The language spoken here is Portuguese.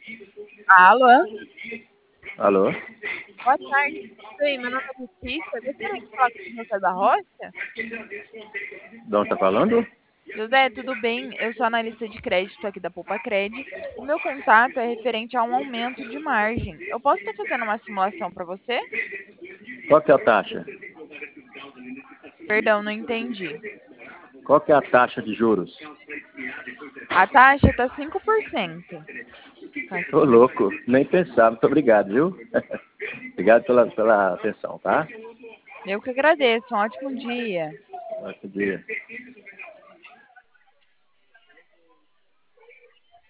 Alô? Alô? Boa tarde, tudo bem? Meu nome é Letícia. Gostaria de falar com o José da Rocha? De onde tá falando? José, tudo bem? Eu sou analista de crédito aqui da Poupa-Cred. O meu contato é referente a um aumento de margem. Eu posso estar fazendo uma simulação para você? Qual que é a taxa? Perdão, não entendi. Qual que é a taxa de juros? A taxa está 5%. Tá Ô, aqui. louco, nem pensava. Muito obrigado, viu? Obrigado pela atenção, tá? Eu que agradeço. Um ótimo dia. Bom dia.